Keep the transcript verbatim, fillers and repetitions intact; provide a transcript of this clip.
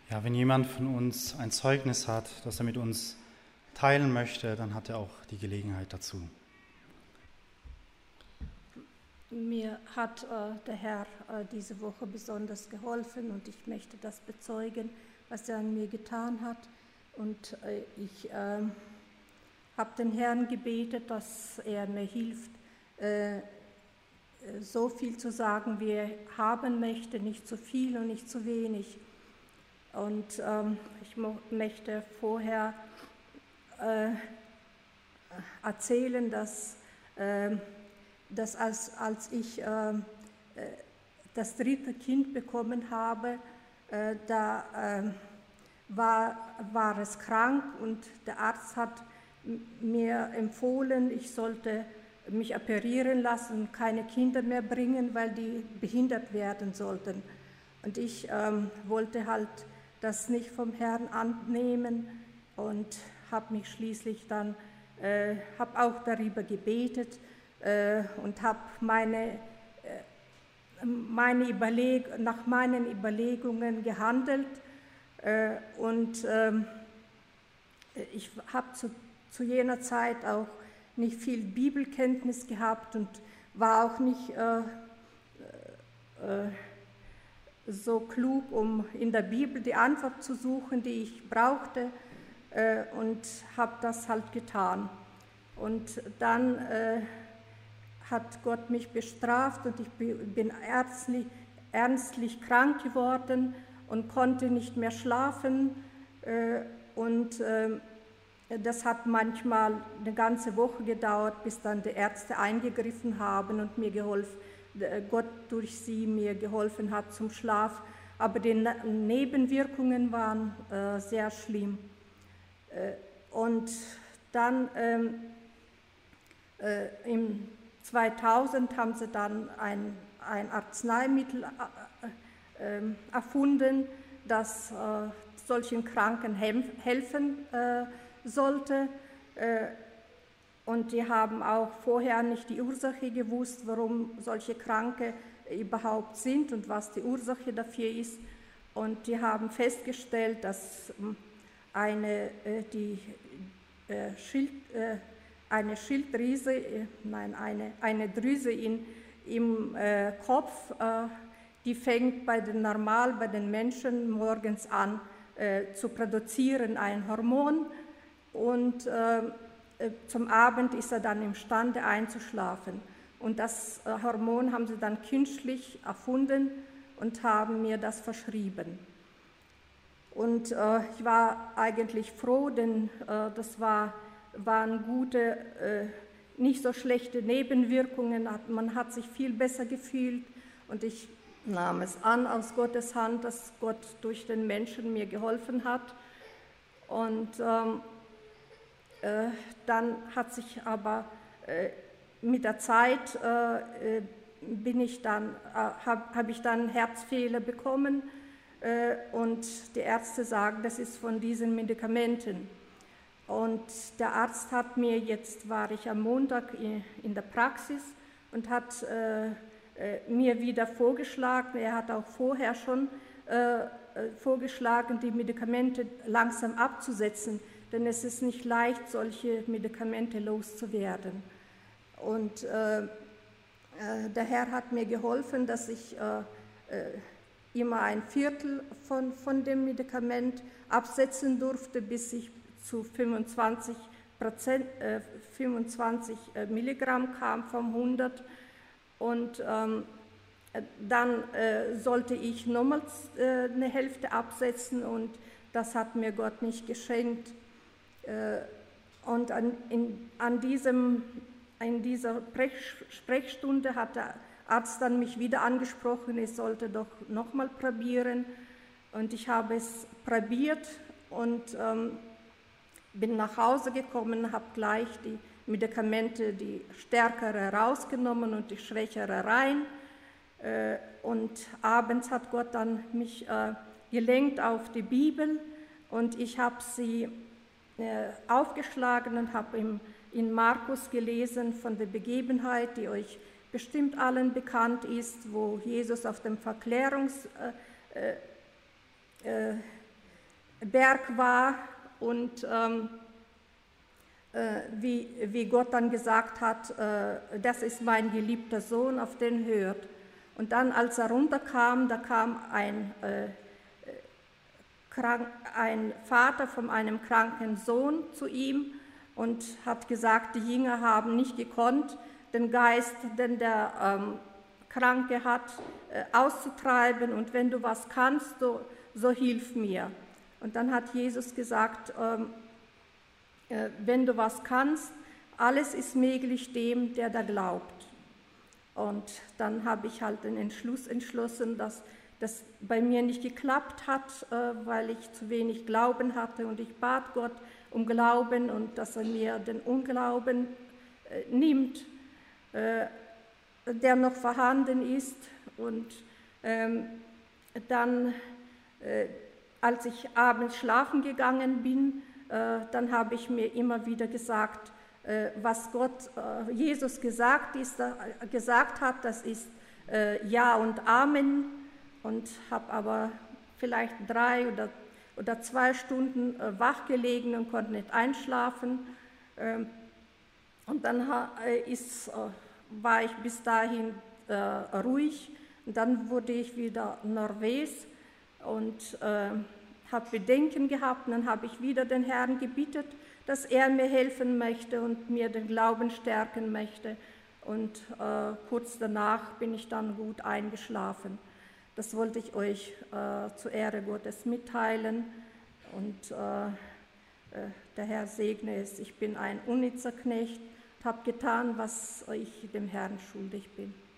Ja, wenn jemand von uns ein Zeugnis hat, das er mit uns teilen möchte, dann hat er auch die Gelegenheit dazu. Mir hat äh, der Herr äh, diese Woche besonders geholfen und ich möchte das bezeugen, was er an mir getan hat. Und äh, ich äh, habe den Herrn gebetet, dass er mir hilft, äh, so viel zu sagen, wie er haben möchte, nicht zu viel und nicht zu wenig. Und ähm, ich mo- möchte vorher äh, erzählen, dass, äh, dass als, als ich äh, das dritte Kind bekommen habe, äh, da äh, war, war es krank und der Arzt hat m- mir empfohlen, ich sollte mich operieren lassen und keine Kinder mehr bringen, weil die behindert werden sollten. Und ich ähm, wollte halt das nicht vom Herrn annehmen und habe mich schließlich dann, äh, habe auch darüber gebetet äh, und habe meine, äh, meine Überleg- nach meinen Überlegungen gehandelt. Äh, und ähm, ich habe zu, zu jener Zeit auch nicht viel Bibelkenntnis gehabt und war auch nicht äh, äh, so klug, um in der Bibel die Antwort zu suchen, die ich brauchte, äh, und habe das halt getan. Und dann äh, hat Gott mich bestraft und ich bin ernstlich, ernstlich krank geworden und konnte nicht mehr schlafen. Äh, und äh, das hat manchmal eine ganze Woche gedauert, bis dann die Ärzte eingegriffen haben und mir geholfen, Gott durch sie mir geholfen hat zum Schlaf. Aber die Nebenwirkungen waren äh, sehr schlimm. Äh, und dann ähm, äh, im zweitausend haben sie dann ein, ein Arzneimittel äh, äh, erfunden, das äh, solchen Kranken helfen äh, sollte. Äh, Und die haben auch vorher nicht die Ursache gewusst, warum solche Kranke überhaupt sind und was die Ursache dafür ist. Und die haben festgestellt, dass eine, die, Schild, eine Schilddrüse, nein, eine, eine Drüse in, im Kopf, die fängt bei den normal bei den Menschen morgens an zu produzieren, ein Hormon. Und zum Abend ist er dann imstande einzuschlafen. Und das Hormon haben sie dann künstlich erfunden und haben mir das verschrieben. Und äh, ich war eigentlich froh, denn äh, das war, waren gute, äh, nicht so schlechte Nebenwirkungen. Man hat sich viel besser gefühlt und ich nahm es an aus Gottes Hand, dass Gott durch den Menschen mir geholfen hat. Und ähm, Äh, dann hat sich aber äh, mit der Zeit äh, bin ich dann, äh, habe hab ich dann Herzfehler bekommen äh, und die Ärzte sagen, das ist von diesen Medikamenten. Und der Arzt hat mir, jetzt war ich am Montag in, in der Praxis und hat äh, äh, mir wieder vorgeschlagen, er hat auch vorher schon äh, vorgeschlagen, die Medikamente langsam abzusetzen, denn es ist nicht leicht, solche Medikamente loszuwerden. Und äh, äh, der Herr hat mir geholfen, dass ich äh, äh, immer ein Viertel von, von dem Medikament absetzen durfte, bis ich zu fünfundzwanzig, Prozent, äh, fünfundzwanzig Milligramm kam vom hundert. Und ähm, dann äh, sollte ich nochmals äh, eine Hälfte absetzen und das hat mir Gott nicht geschenkt. Und an, in, an diesem, in dieser Sprechstunde hat der Arzt dann mich wieder angesprochen, ich sollte doch nochmal probieren. Und ich habe es probiert und ähm, bin nach Hause gekommen, habe gleich die Medikamente, die stärkere rausgenommen und die schwächere rein. Äh, und abends hat Gott dann mich äh, gelenkt auf die Bibel und ich habe sie aufgeschlagen und habe in Markus gelesen von der Begebenheit, die euch bestimmt allen bekannt ist, wo Jesus auf dem Verklärungs, äh, äh, Berg war und ähm, äh, wie, wie Gott dann gesagt hat, äh, das ist mein geliebter Sohn, auf den hört. Und dann, als er runterkam, da kam ein, äh, krank, ein Vater von einem kranken Sohn zu ihm und hat gesagt, die Jünger haben nicht gekonnt, den Geist, den der ähm, Kranke hat, äh, auszutreiben, und wenn du was kannst, so, so hilf mir. Und dann hat Jesus gesagt, ähm, äh, wenn du was kannst, alles ist möglich dem, der da glaubt. Und dann habe ich halt den Entschluss entschlossen, dass das bei mir nicht geklappt hat, äh, weil ich zu wenig Glauben hatte, und ich bat Gott um Glauben und dass er mir den Unglauben äh, nimmt, äh, der noch vorhanden ist. Und ähm, dann, äh, als ich abends schlafen gegangen bin, äh, dann habe ich mir immer wieder gesagt, äh, was Gott, äh, Jesus gesagt, ist, äh, gesagt hat, das ist äh, Ja und Amen, und habe aber vielleicht drei oder, oder zwei Stunden äh, wach gelegen und konnte nicht einschlafen. Ähm, und dann äh, ist, äh, war ich bis dahin äh, ruhig, und dann wurde ich wieder nervös und äh, habe Bedenken gehabt, und dann habe ich wieder den Herrn gebeten, dass er mir helfen möchte und mir den Glauben stärken möchte, und äh, kurz danach bin ich dann gut eingeschlafen. Das wollte ich euch äh, zur Ehre Gottes mitteilen, und äh, äh, der Herr segne es. Ich bin ein unnützer Knecht, habe getan, was ich dem Herrn schuldig bin.